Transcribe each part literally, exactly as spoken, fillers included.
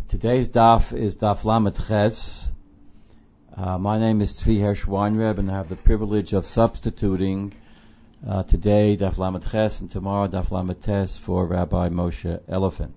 Today's daf is daf Lamed Ches. Uh, my name is Tzvi Hersh Weinreb, and I have the privilege of substituting uh, today daf Lamed Ches and tomorrow daf Lamed Tes for Rabbi Moshe Elephant.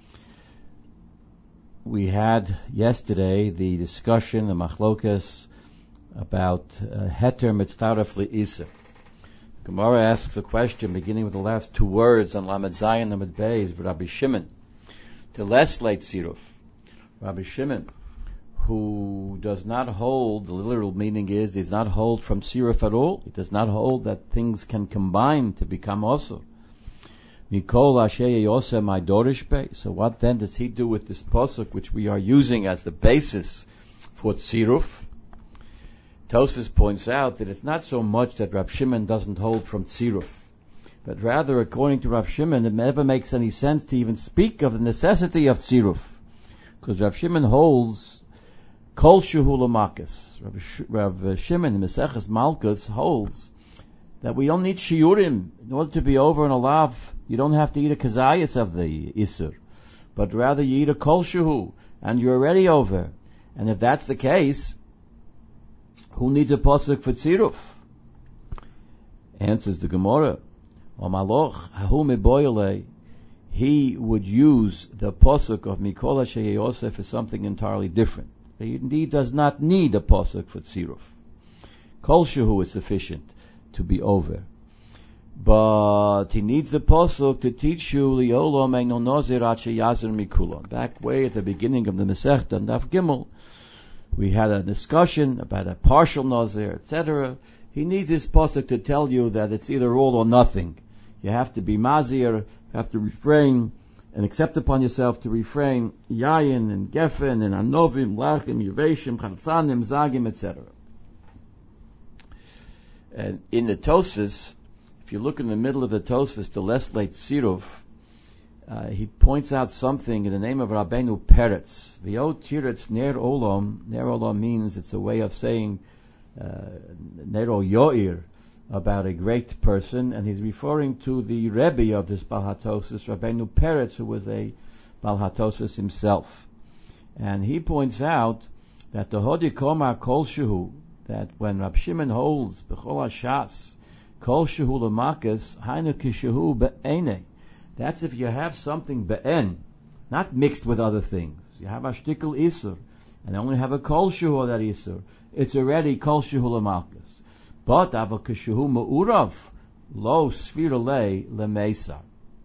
We had yesterday the discussion, the machlokas, about uh, heter mitztaref le'isa. Gemara asks a question beginning with the last two words on Lamed Zayin Lamed Beis, Rabbi Shimon, to less late siruf. Rabbi Shimon, who does not hold, the literal meaning is, does not hold from siruf at all. He does not hold that things can combine to become also. Mikol Ashei Yosem my Dorish Bey. So what then does he do with this posuk which we are using as the basis for siruf? Tosfos points out that it's not so much that Rav Shimon doesn't hold from tziruf, but rather, according to Rav Shimon, it never makes any sense to even speak of the necessity of tziruf, because Rav Shimon holds kol shehu l'makas. Rav, Sh- Rav Shimon in Maseches Malkus holds that we don't need shiurim in order to be over in a lav. You don't have to eat a kazayas of the isur, but rather you eat a kol shehu and you're already over. And if that's the case, who needs a pasuk for tziruf? Answers the Gemara, O maloch hahu meboyle, he would use the pasuk of Mikol Ashei Yosef for something entirely different. He indeed does not need a pasuk for tziruf. Kol shehu is sufficient to be over, but he needs the pasuk to teach you li'olo me'no nazir ad sheyazer mikulon. Back way at the beginning of the Masechta Daf Gimel, we had a discussion about a partial nazir, et cetera. He needs this pasuk to tell you that it's either all or nothing. You have to be mazir, you have to refrain and accept upon yourself to refrain yayin and gefen and anovim, lachim, yuveshim, chatzanim, zagim, et cetera. And in the Tosfos, if you look in the middle of the Tosfos, the less late siruf, Uh, he points out something in the name of Rabbeinu Peretz. V'yo tiretz ner olam. Ner olam means it's a way of saying uh, nero yoir, about a great person, and he's referring to the Rebbe of this Baal HaTosfos, Rabbeinu Peretz, who was a Baal HaTosfos himself. And he points out that the Hodi Komar Kol Shehu, that when Rab Shimon holds B'chol HaShas Kol Shehu L'makas Hainu Kishehu Be'enei, that's if you have something be'en, not mixed with other things. You have a shtikul isur, and only have a kol shehu of that isur. It's already kol shehu l'malchus. But aval kishehu ma'urav, lo sfira le lemesa.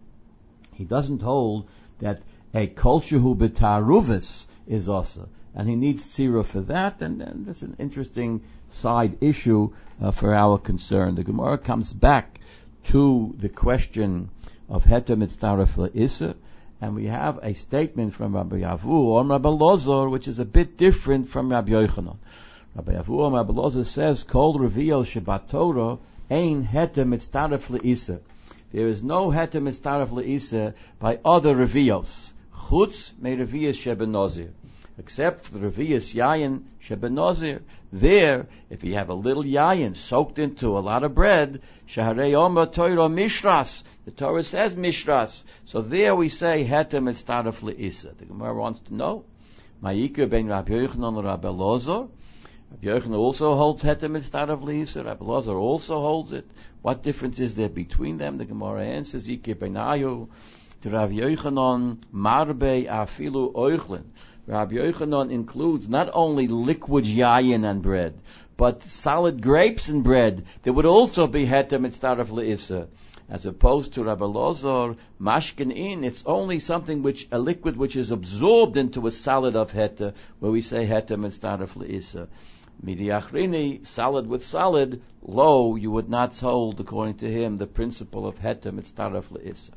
He doesn't hold that a kol shehu b'taruvis is also, and he needs tzira for that, and, and that's an interesting side issue uh, for our concern. The Gemara comes back to the question of heter mitztaref le'isa, and we have a statement from Rabbi Yavu or Rabbi Lozor, which is a bit different from Rabbi Yochanan. Rabbi Yavu or Rabbi Lozor says, Kol reviyos shebat Torah ein heter mitztaref le'isa. There is no heter mitztaref le'isa by other reviyos, chutz me reviyos shebenozir, except for the reviyos yayin shebenozir. There, if you have a little yayin soaked into a lot of bread, shaharei omer Torah mishras, the Torah says mishras. So there we say heter mitztaref le'isa. The Gemara wants to know, ma'ikar ben Rabbi Yochanan and Rabbi Lozor. Rabbi Yochanan also holds heter mitztaref le'isa. Rabbi Lozor also holds it. What difference is there between them? The Gemara answers, ikar ben Ayu to Rabbi Yochanan marbe afilu oichlin. Rabbi Yochanan includes not only liquid yayin and bread, but solid grapes and bread. There would also be heter mitztaref le'isa. As opposed to Rabbi Lozor, mashkin in, it's only something which, a liquid which is absorbed into a solid of heter, where we say heter mitztaref le'isa. Midi achrini, solid with solid, lo, you would not hold, according to him, the principle of heter mitztaref le'isa.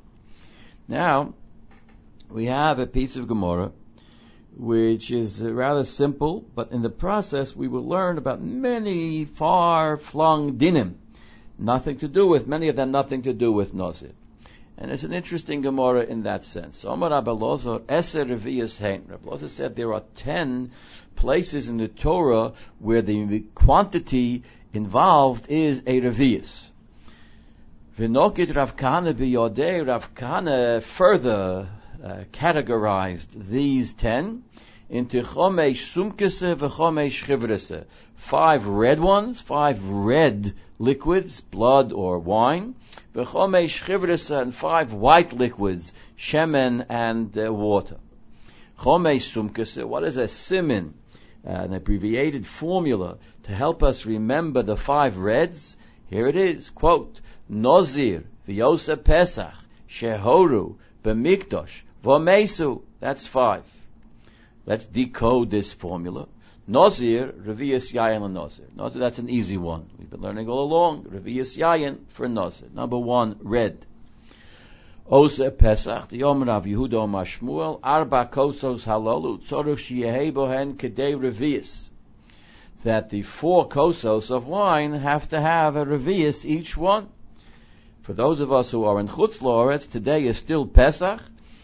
Now, we have a piece of Gemara, which is rather simple, but in the process we will learn about many far-flung dinim. Nothing to do with, many of them nothing to do with Nazir. And it's an interesting Gemara in that sense. Omar Rabbi Lozor, Eser Reviyas Hein. Rabbi Lozor said there are ten places in the Torah where the quantity involved is a Reviyas. V'nokit Rav Kahana b'yodei, Rav Kahana further uh, categorized these ten into chomesh sumkese v'chomesh chivrese. Five red ones, five red liquids, blood or wine, v'chomesh chivrese, and five white liquids, shemen and uh, water. Chomesh sumkese, what is a simin? Uh, an abbreviated formula to help us remember the five reds. Here it is, quote, Nozir v'yoseh Pesach shehoru b'mikdosh v'mesu. That's five. Let's decode this formula. Nozir, Revi'as Yayin l'Nozir. Nozir, that's an easy one. We've been learning all along. Revi'as Yayin for Nozir. Number one, red. Oseh Pesach, the Yom Rav Yehuda Mashmuel, Arba Kosos Halolu, Tzorich Sheyehei Bohen Kedei Revi'as. That the four kosos of wine have to have a revi'as each one. For those of us who are in Chutz La'aretz, today is still Pesach,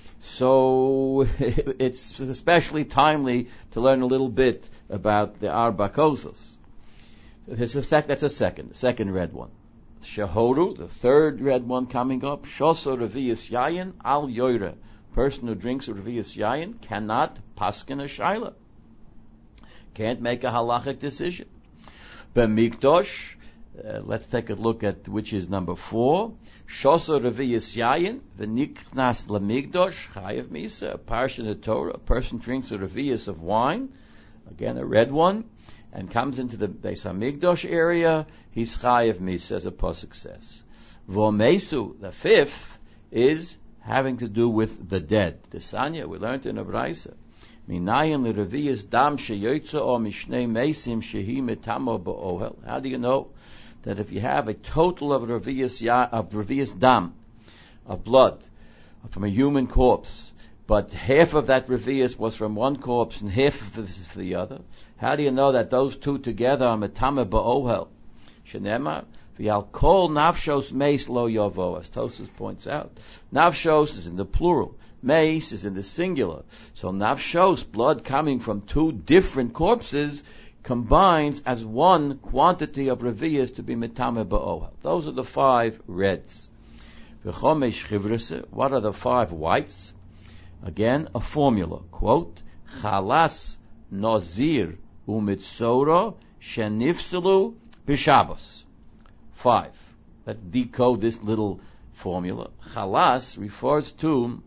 so it's especially timely to learn a little bit about the Arba Kosos. That's a, sec- that's a second, the second red one. Shehoru, the third red one coming up, Shoso Revi'as Yayin Al Yoire. Person who drinks a Revi'as Yayin cannot paskin a shaila. Can't make a halachic decision. B'mikdosh, uh, let's take a look at which is number four. Shoso Revi'as Yayin v'niknas l'mikdosh chayav misa. A parsha in the Torah, a person drinks a revi'as of wine, again a red one, and comes into the Beis HaMikdosh area, he's chayav misa, as a pasuk says. V'omesu, the fifth, is having to do with the dead. The Sanya, we learned in a Braisa. Minayin l'revi'as dam sheyotza o mishnei meisim shehi metamo ba'ohel. How do you know that if you have a total of revi'as ya, of revi'as dam, of blood, from a human corpse, but half of that revi'as was from one corpse and half of this is for the other, how do you know that those two together are metamo ba'ohel? Shenemar v'yal kol nafshos meis lo yovo, as Tosfos points out. Nafshos is in the plural. Meis is in the singular. So nafshos, blood coming from two different corpses, combines as one quantity of revi'as to be metame ba'ohel. Those are the five reds. V'chomesh chivrese, what are the five whites? Again, a formula. Quote, chalas nozir umitzora shenifselu b'shabos. Five. Let's decode this little formula. Chalas refers to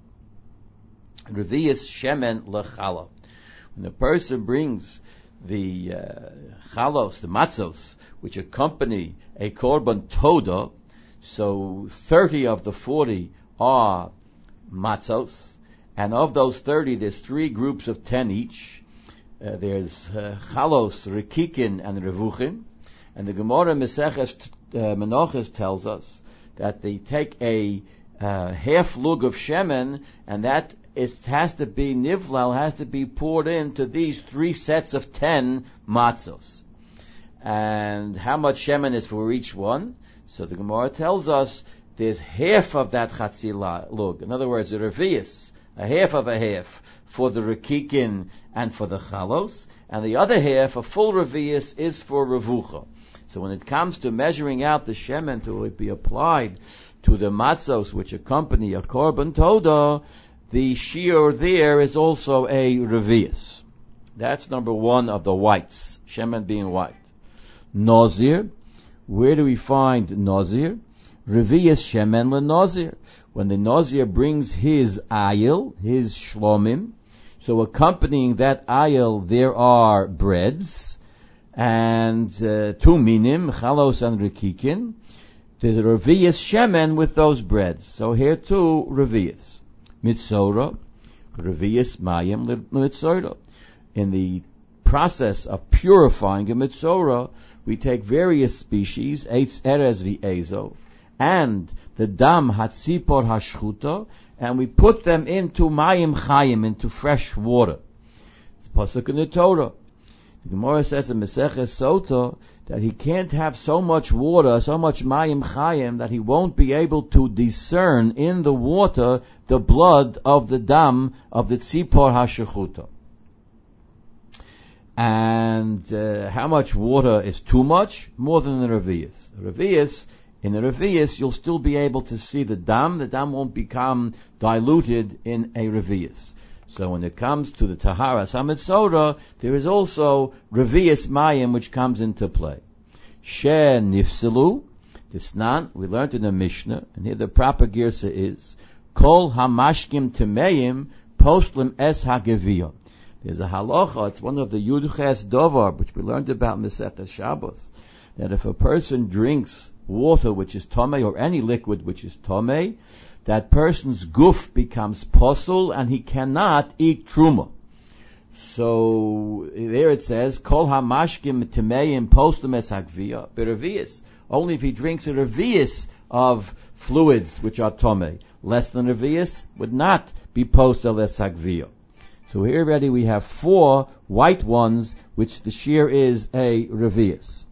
Revi'as shemen lechala. When the person brings the uh, chalos, the matzos, which accompany a korban toda, so thirty of the forty are matzos, and of those thirty, there's three groups of ten each. Uh, there's uh, chalos, rekikin, and revuchin, and the Gemara Meseches uh, Menachos tells us that they take a uh, half lug of shemen, and that it has to be nivlal, has to be poured into these three sets of ten matzos. And how much shemen is for each one? So the Gemara tells us there's half of that chatzi lug. In other words, a revi'as, a half of a half for the rekikin and for the chalos, and the other half, a full revi'as, is for revucha. So when it comes to measuring out the shemen to be applied to the matzos which accompany a korban toda, the shiur there is also a revi'as. That's number one of the whites, shemen being white. Nozir, where do we find Nozir? Revi'as shemen leNozir. When the Nozir brings his ayil, his shlomim, so accompanying that ayil there are breads, and uh, two minim, chalos and rekikin. There's a revi'as shemen with those breads. So here too, revi'as. Mitzora, revi'as mayim mitzora. In the process of purifying a mitzora, we take various species, eitz erez v'ezo, and the dam hatzipor hashchuta, and we put them into mayim chayim, into fresh water. It's pasuk in the Torah. The Gemara says in Maseches Sota that he can't have so much water, so much mayim chayim, that he won't be able to discern in the water the blood of the dam of the tzipor hashchuta. And uh, how much water is too much? More than the revi'as. Revi'as In a revius, you'll still be able to see the dam. The dam won't become diluted in a revius. So when it comes to the Tahara Samitzora, there is also revius mayim which comes into play. She nifsilu, Tisnan, we learned in the Mishnah, and here the proper girsa is, Kol hamashkim temeim postlim es hageviyah. There's a halacha, it's one of the Yudches Dovar, which we learned about in Masechtas Shabbos, that if a person drinks water which is tomei, or any liquid which is tomei, that person's guf becomes posel, and he cannot eat truma. So there it says, Kol hamashkim temeim postlim es hageviyah, berevius. Only if he drinks a revius of fluids which are tomei. Less than a revius would not be posel es hageviyah. So here already we have four white ones, which the shear is a revius.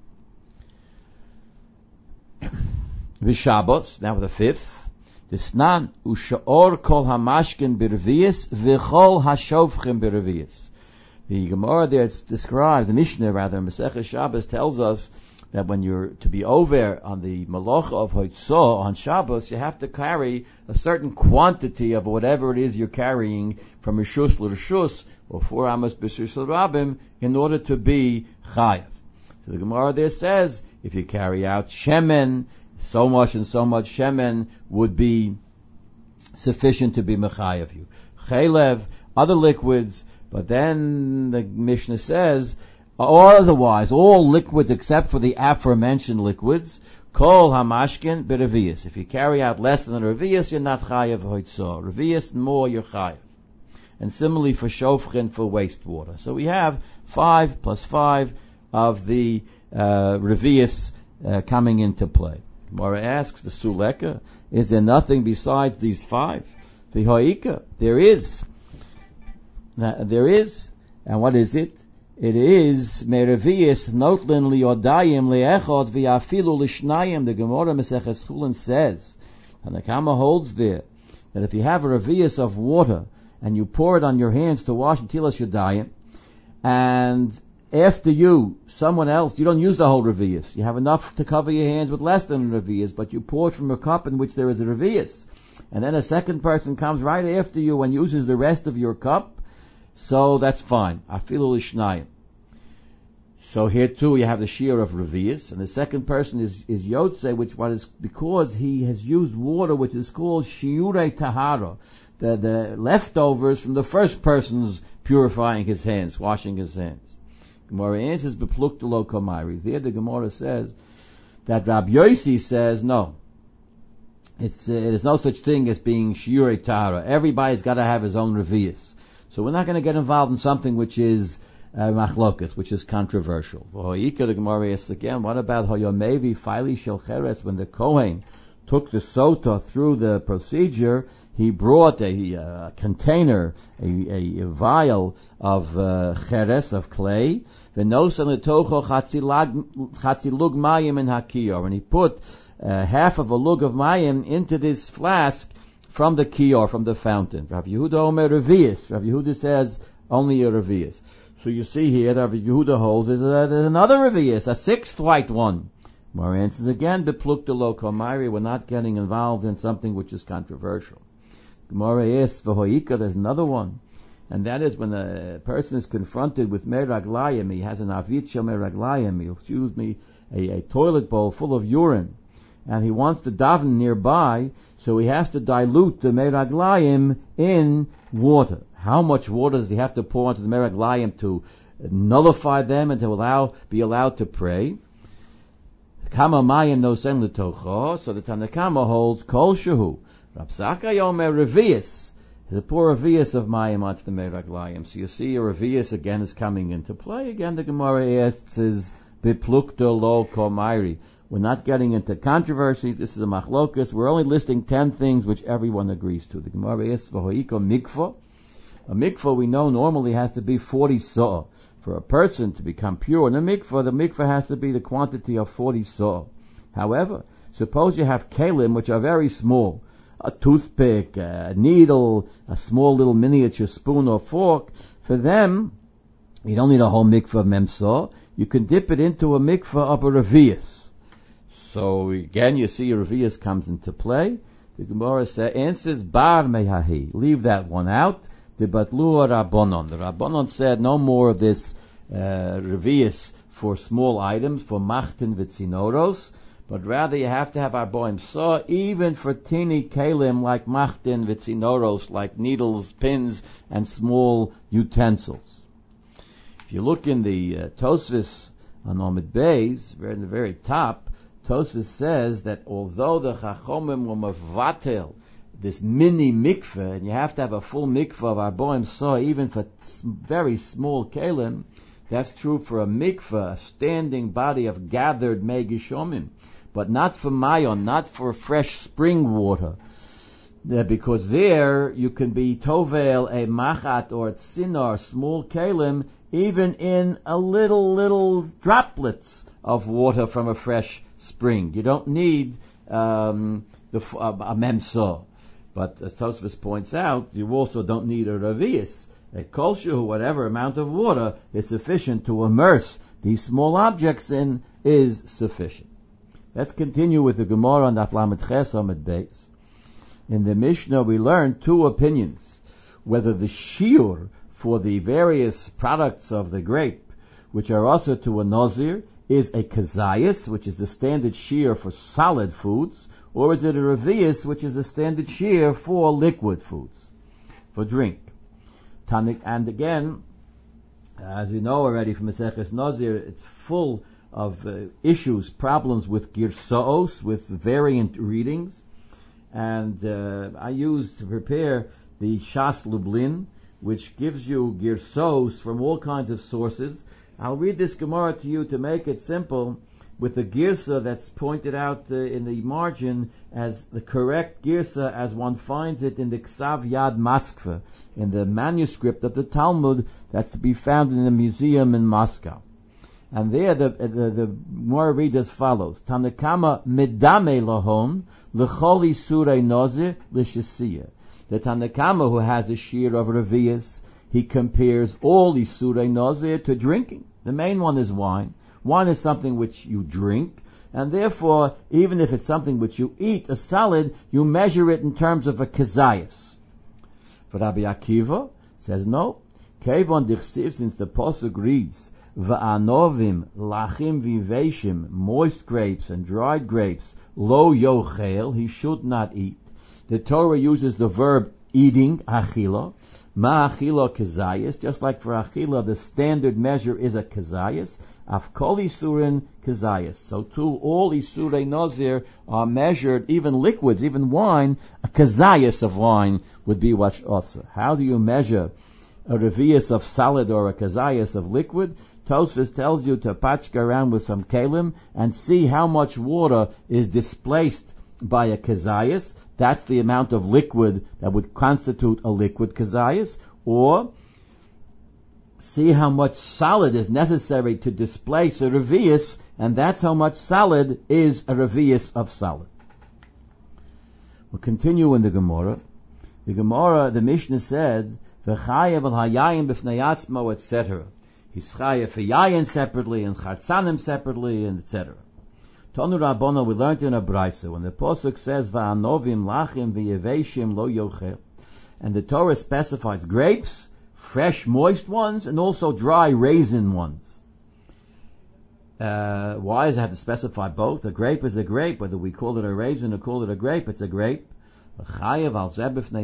V'Shabbos, now the fifth. Disnan u'sha'or kol hamashkin b'revius v'chol hashofchim b'revius. The Gemara there it's described, the Mishnah rather, Masechah Shabbos tells us that when you're to be over on the malacha of Hoitzah on Shabbos, you have to carry a certain quantity of whatever it is you're carrying from Rishus l'Rishus, or four Amos b'Rishus l'Rabim, in order to be Chayav. So the Gemara there says, if you carry out Shemen, so much and so much Shemen would be sufficient to be Mechayav you. Chaylev, other liquids, but then the Mishnah says, or otherwise, all liquids except for the aforementioned liquids, kol hamashkin berevius. If you carry out less than a revius, you're not chayav hoitzah. Revius, more, you're chayav. And similarly for shofchen, for wastewater. So we have five plus five of the uh, revius uh, coming into play. Gemara asks, v'suleka, is there nothing besides these five? V'hoika, there is. Now, there is. And what is it? It is merevius notlin liodayim leechod v'afilu lishnayim. The Gemara Maseches Chulin says, and the Kama holds there, that if you have a revius of water and you pour it on your hands to wash Netilas Yadayim, and after you, someone else, you don't use the whole revius. You have enough to cover your hands with less than a revius, but you pour it from a cup in which there is a revius, and then a second person comes right after you and uses the rest of your cup. So that's fine. Afilu lishnayim. So here too you have the shear of revius, and the second person is, is yotze, which what is because he has used water which is called shiurei tahara, the, the leftovers from the first person's purifying his hands, washing his hands. Gemara answers beplukta lo komairi. There the Gemara says that Rabbi Yossi says no. It's uh, there's no such thing as being shiurei tahara. Everybody's got to have his own revius. So we're not going to get involved in something which is uh, machlokas, which is controversial. V'hoika, the Gemara asks again, what about hoyomevi faili shel cheres, when the Kohen took the sota through the procedure, he brought a, a container, a, a, a vial of uh, cheres, of clay, v'nosan letocho chatzi lug mayim in hakiyor, and he put uh, half of a lug of mayim into this flask from the kiyor, from the fountain. Rav Yehuda Omer revius. Rav Yehuda says only a revius. So you see here, Rav Yehuda holds there's, a, there's another revius, a sixth white one. More answers again, beplukta lo komairi. We're not getting involved in something which is controversial. Gemara asks, v'hoika, there's another one. And that is when a person is confronted with meraglayim, he has an avit shel meraglayim, he'll choose me a, a toilet bowl full of urine, and he wants to daven nearby, so he has to dilute the meraglayim in water. How much water does he have to pour into the meraglayim to nullify them and to allow be allowed to pray? Kama mayim nosen l'tocho. So the Tanakama holds kol shehu. Rab Zakkai Omer revius. There's a poor revius of mayim onto the meraglayim. So you see a revius again is coming into play. Again the Gemara asks is beplukta lo komairi. We're not getting into controversies. This is a machlokas. We're only listing ten things which everyone agrees to. The Gemara asks v'hoika mikvah. A mikvah we know normally has to be forty sa'ah. For a person to become pure in a mikvah, the mikvah has to be the quantity of forty sa'ah. However, suppose you have kelim which are very small. A toothpick, a needle, a small little miniature spoon or fork. For them, you don't need a whole mikvah of memsah. You can dip it into a mikvah of a revius. So again, you see Revius comes into play. The Gemara sa- answers, Bar mehahi. Leave that one out. The Batlu Rabbanon. The Rabbanon said no more of this uh, Revius for small items, for Machtin V'tzinoros, but rather you have to have Arboim Saw, even for teeny kalim like Machtin V'tzinoros, like needles, pins, and small utensils. If you look in the uh, Tosfos on Omid Beis, very in the very top, Tosfos says that although the Chachomim were mavatel this mini mikveh, and you have to have a full mikveh of Arboim Saw, even for t- very small kalim, that's true for a mikveh, a standing body of gathered megishomim, but not for mayon, not for fresh spring water, uh, because there you can be tovel a machat or a tzinar, small kalim, even in a little, little droplets of water from a fresh spring. You don't need um, the, uh, a memsah. But as Tosfos points out, you also don't need a revius. A kolshu, whatever amount of water is sufficient to immerse these small objects in, is sufficient. Let's continue with the Gemara on Daf Lamed Ches Amud Beis. In the Mishnah we learn two opinions, whether the shiur for the various products of the grape, which are also to a nazir, is a kazayas, which is the standard shiur for solid foods, or is it a revius, which is a standard shiur for liquid foods, for drink. And again, as you know already from Maseches Nazir, it's full of uh, issues, problems with girsaos, with variant readings. And uh, I used to prepare the Shas Lublin, which gives you girsaos from all kinds of sources. I'll read this Gemara to you to make it simple, with the girsa that's pointed out uh, in the margin as the correct girsa as one finds it in the Ksav Yad Moskva, in the manuscript of the Talmud that's to be found in the museum in Moscow. And there the the, the Gemara reads as follows: Tanakama medame lahon l'chol isurei nazir l'shesiyah. The Tanakama, who has a shear of revius, he compares all isurei nazir to drinking. The main one is wine. Wine is something which you drink, and therefore, even if it's something which you eat, a salad, you measure it in terms of a kazayas. But Rabbi Akiva says no. Kevon dichsiv, since the pasuk reads, va'anovim lachim viveshim, moist grapes and dried grapes, lo yochel, he should not eat. The Torah uses the verb eating, achila, ma achila kazayas, just like for achila, the standard measure is a kazayas. Afkol isurin kazayas. So too, all isurei nazir are measured, even liquids, even wine, a kazayas of wine would be what's also. How do you measure a revius of solid or a kazayas of liquid? Tosfos tells you to patchka around with some kalim and see how much water is displaced by a kazayas. That's the amount of liquid that would constitute a liquid kazayas, or see how much solid is necessary to displace a revius, and that's how much solid is a revius of solid. We'll continue in the Gemara. The Gemara, the Mishnah said, V'chayev al hayayim b'fnei atzmo, et cetera. He's chayev for yayin separately, and chartzanim separately, and et cetera. Tonu Rabbana, we learned in a brayso, when the pasuk says, V'anovim lachim v'yeveshim lo yochel, and the Torah specifies grapes, fresh, moist ones, and also dry raisin ones. Uh, why does it have to specify both? A grape is a grape, whether we call it a raisin or call it a grape, it's a grape. If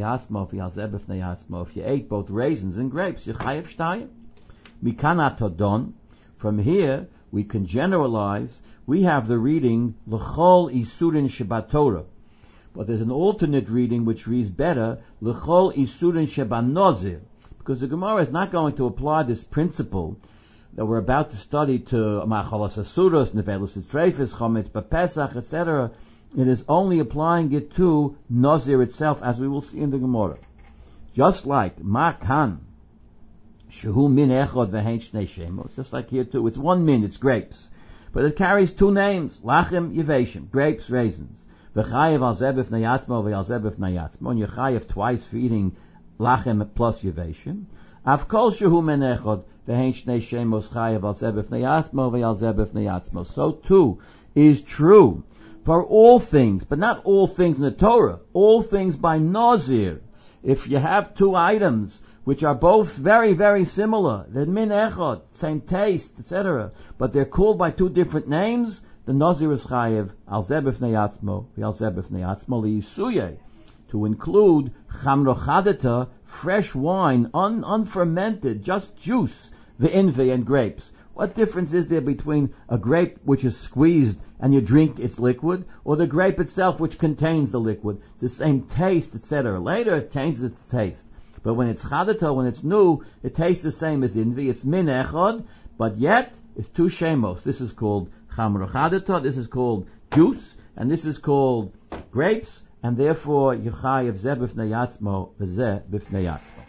you ate both raisins and grapes, you chayev shtayim. Mikana todon. From here, we can generalize. We have the reading l'chol isurin shebatorah, but there's an alternate reading which reads better l'chol isurin shebanozir. Because the Gemara is not going to apply this principle that we're about to study to Machalas Asuros, Nevelis Treifis, Chometz B'Pesach, et cetera. It is only applying it to Nazir itself, as we will see in the Gemara. Just like Makan, Shehu Min Echod V'Hein Shnei Shemos, just like here too, it's one min, it's grapes. But it carries two names, Lachim Yeveshim, grapes, raisins. V'chayev al Zeh B'fnei Yatzmo V'al Zeh B'fnei Yatzmo, and you chayev twice for eating Lachem plus Yeveshim. Avkol shehu men echod v'hein shnei shemos chayev al zeh b'fnei atzmo v'al zeh b'fnei atzmo. So too is true for all things, but not all things in the Torah, all things by Nazir. If you have two items which are both very, very similar, they're min echad, same taste, et cetera, but they're called by two different names, the Nazir is chayev al zeh b'fnei atzmo, v'al zeh b'fnei atzmo liyisuye, to include chamro chadata, fresh wine, un, unfermented, just juice, v'invi, and grapes. What difference is there between a grape which is squeezed and you drink its liquid, or the grape itself which contains the liquid? It's the same taste, et cetera. Later it changes its taste. But when it's chadata, when it's new, it tastes the same as invi. It's min echad, but yet it's two shemos. This is called chamro chadata, this is called juice, and this is called grapes, and therefore Yechayev zeh b'fnei yatzmo v'zeh b'fnei yatzmo.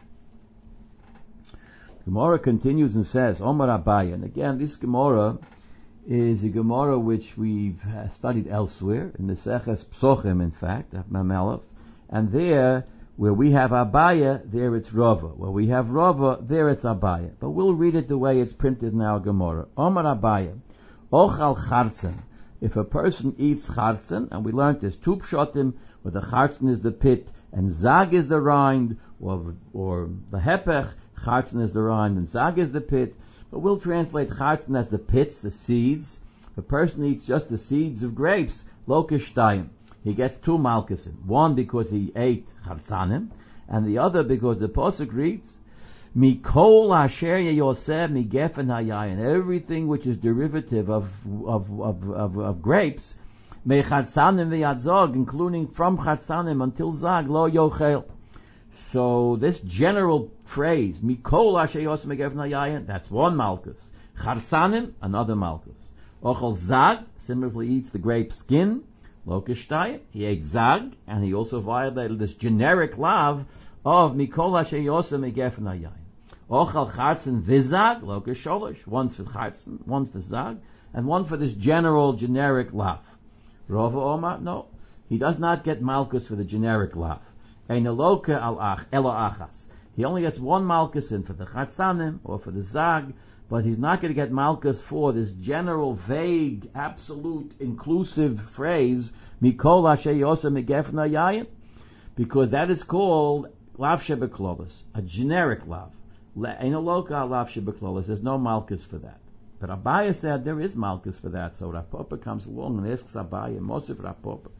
Gemara continues and says, Omar Abaye, and again this Gemara is a Gemara which we've studied elsewhere, in the Seches Psochim in fact, of Mamelech, and there, where we have Abaye, there it's Rava. Where we have Rava, there it's Abaye. But we'll read it the way it's printed in our Gemara. Omar Abaye, Ochal Chartzen, if a person eats Chartzen, and we learned there's two pshatim, where the Chartzen is the pit, and Zag is the rind, or, or the Hepech, Chartzen is the rind and Zag is the pit, but we'll translate Chartzen as the pits, the seeds. If a person eats just the seeds of grapes, lo kishtayim, he gets two malkusim. One because he ate Chartzanim, and the other because the Pasuk reads, Mikol asher yoseh migefen hayayin, everything which is derivative of of of of, of grapes, me Chartzanim v'yad Zag, including from Chartzanim until Zag, lo yochel. So this general phrase, Mikol asher yoseh migefen hayayin, that's one malchus. Chartzanim, another malchus. Ochel Zag, similarly eats the grape skin. Lo kishtayim, he ate Zag, and he also violated this generic lav of Mikol asher yoseh migefen hayayin. Ochel Chartzen v'Zag, lo kisholish, one's for Chartzen, one's for Zag, and one for this general generic lav. Rava Omar, no, he does not get malchus for the generic lav. Ein eloka al ach, elo achas. He only gets one malchus in for the Chartzanim or for the Zag, but he's not going to get malchus for this general, vague, absolute, inclusive phrase, Mikol asher yoseh migefen hayayin, because that is called lav shebeklolos, a generic lav. Ein eloka al lav shebeklolos. There's no malchus for that. But Abaye said there is malchus for that, so Rav Papa comes along and asks Abaye, Mosif Rav Papa.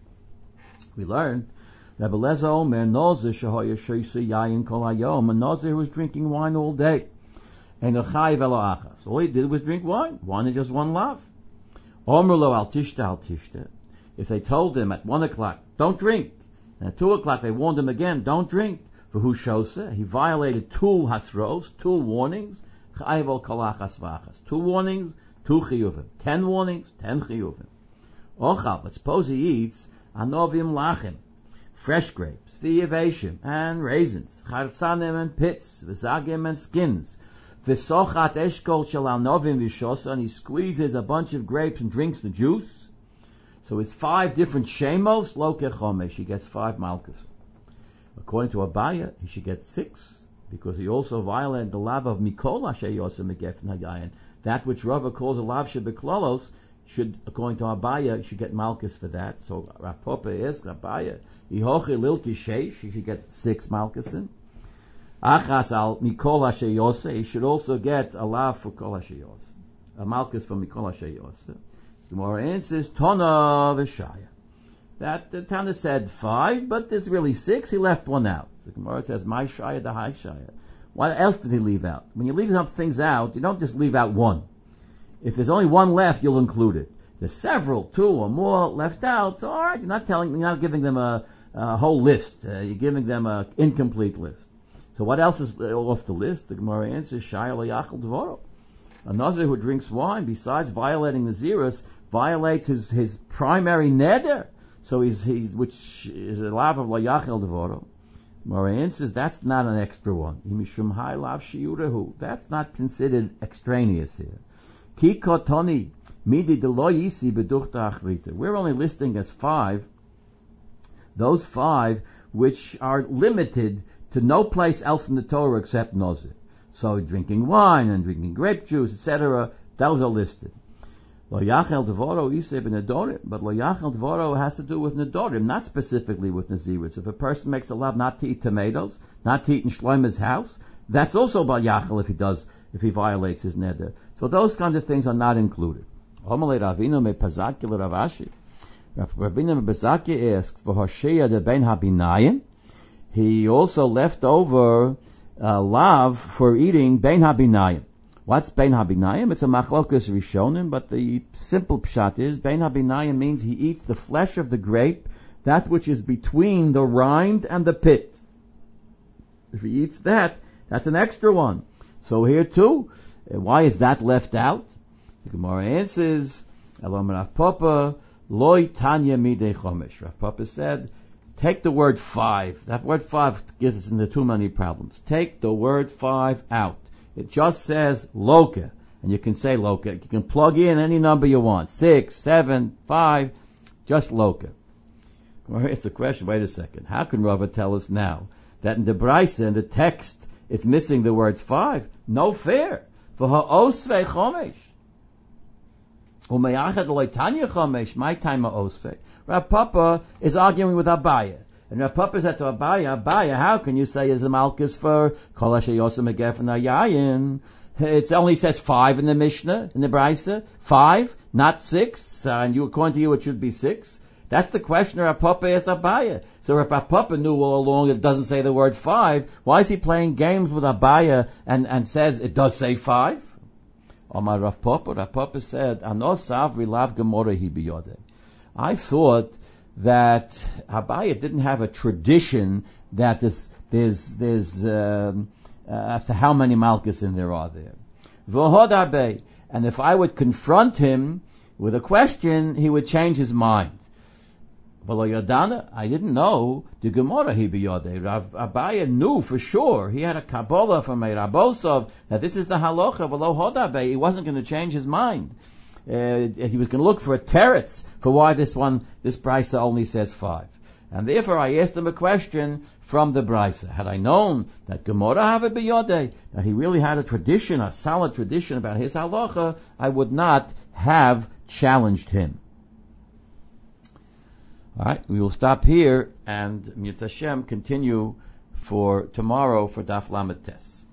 We learned Rabbi Lezer Omer, Nozer shehoyer shoyse yayin kol hayom, a Nozer who was drinking wine all day. And a chayiv elo achas. All he did was drink wine. Wine is just one lav. Omer lo al tishta al tishta. If they told him at one o'clock, don't drink, and at two o'clock they warned him again, don't drink, for who shose, he violated two hasros, two warnings, chayiv ol kol achas v'achas. Two warnings, two chiyuvim. Ten warnings, ten chiyuvim. Ochal, but suppose he eats anovim lachim, fresh grapes, v'yeveshim, and raisins, chartzanim and pits, v'zagim and skins, v'sochat eshkol shel anovim v'shosa, and he squeezes a bunch of grapes and drinks the juice. So it's five different shemos, lo kechomesh, he gets five malchus. According to Abaye, he should get six, because he also violated the lav of Mikol asher yoseh migefen hayayin. That which Rava calls a lav shebeklolos, should, according to Abaye, should get malchus for that. So Rav Papa asks Abaye, Ihochi lilki sheish, he should get six malchusin. Achas al Mikol asher yoseh, he should also get a lav for Kol asher yoseh, a malchus for Mikol asher yoseh. The Gemara answers, Tona v'shaya. That the Tana said five, but there's really six. He left one out. The Gemara says, "My shaya, the high shaya." What else did he leave out? When you leave some things out, you don't just leave out one. If there's only one left, you'll include it. There's several, two or more left out. So all right, you're not telling, you're not giving them a, a whole list. Uh, you're giving them an incomplete list. So what else is off the list? The Gemara answers, "Shaya lo yachal dvoro." Another who drinks wine, besides violating the zirus, violates his his primary neder. So he's, he's, which is a lav of la yachel devoro. Morayan says that's not an extra one. Imishum hai lav shiurehu. That's not considered extraneous here. Ki kotoni midi de lo yisi beduchta achrita. We're only listing as five, those five which are limited to no place else in the Torah except Nozir. So drinking wine and drinking grape juice, et cetera, those are listed. Lo yachel devoro iseh b'nedorim, but lo yachel devoro has to do with nedorim, not specifically with naziris. If a person makes a lav not to eat tomatoes, not to eat in Shloima's house, that's also bal yachel if he does, if he violates his neder. So those kinds of things are not included. Homalei Ravina me pazaki l'Ravashi. Ravina me pazaki asks for Hosheya de ben habinayim. He also left over uh, lav for eating ben habinayim. What's ben habinayim? It's a machlokas rishonim, but the simple pshat is ben habinayim means he eats the flesh of the grape, that which is between the rind and the pit. If he eats that, that's an extra one. So here too, why is that left out? The Gemara answers, Elom Rav Papa, loy tanya midei chomesh. Rav Papa said, take the word five. That word five gets us into too many problems. Take the word five out. It just says loka, and you can say loka. You can plug in any number you want. Six, seven, five, just loka. Well, here's the question. Wait a second. How can Rava tell us now that in the Braisa, in the text, it's missing the words five? No fair. For ha'osvei chomesh. U'meyachad loitanya chomesh. My time ha'osvei. Rav Papa is arguing with Abaya. And Rav Papa said to Abaya, Abaya, how can you say is a malchus for kol asher yosem egefen hayayin? It only says five in the Mishnah, in the Braisa. Five, not six. Uh, and you, according to you, it should be six. That's the question Rav Papa asked Abaya. So if Rav Papa knew all along it doesn't say the word five, why is he playing games with Abaya and, and says it does say five? Omar Rav Papa, Rav Papa said, Anos savri lav gemora hi biyodeh. I thought that Abaya didn't have a tradition that there's, there's, there's um, uh, after how many malchus in there are there. V'hod Abay. And if I would confront him with a question, he would change his mind. V'lo yadana, I didn't know the Gemara hi biyodeh. Rav Abaya knew for sure. He had a Kabbalah from a Rabosov that this is the halacha. V'lo hod Abay. He wasn't going to change his mind. Uh, he was going to look for a teretz for why this one, this Braisa only says five. And therefore I asked him a question from the Braisa. Had I known that Gemara have a biyodeh, that he really had a tradition, a solid tradition about his halacha, I would not have challenged him. Alright, we will stop here and Mitzvah Hashem continue for tomorrow for Daf Lamed Tes.